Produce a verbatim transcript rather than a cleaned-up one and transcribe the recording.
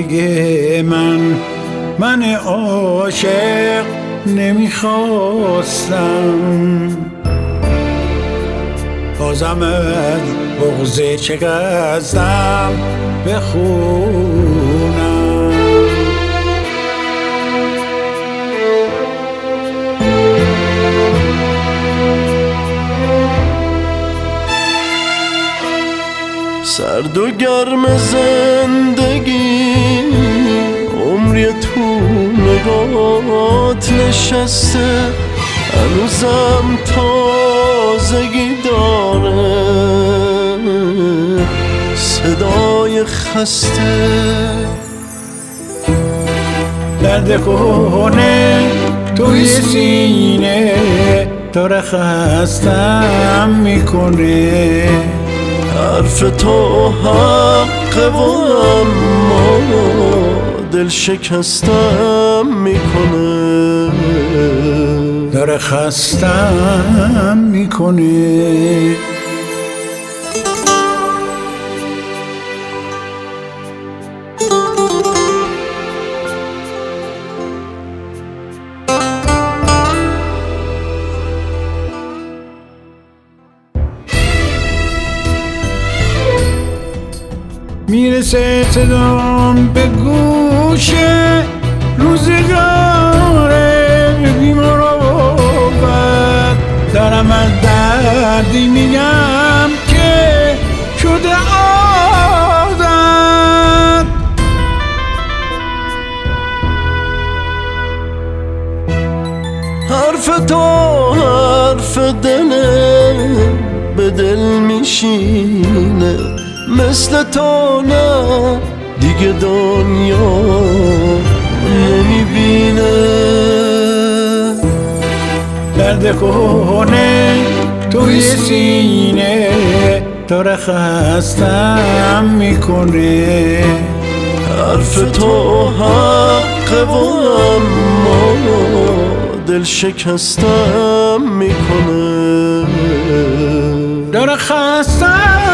دیگه من من عاشق نمیخواستم. بازم از بغض چه قصدم بخونم. سرد و گرم زندگی عمری تو نگات نشسته، هنوزم تازگی داره صدای خسته. درد کهنه توی سینه داره خستم میکنه. حرف تو حقه و اما دل شکستم میکنه، داره خستم میکنه. میرسه صدام به گوش روزگاره بی‌مروت، دارم از دردی میگم که شده عادت. حرف تو حرف دله به دل میشینه، مثل تو نه دیگه دنیا نمیبینه. درد کهنه توی سینه داره خستم میکنه. حرف تو حقه و اما دل شکستم میکنه، داره خستم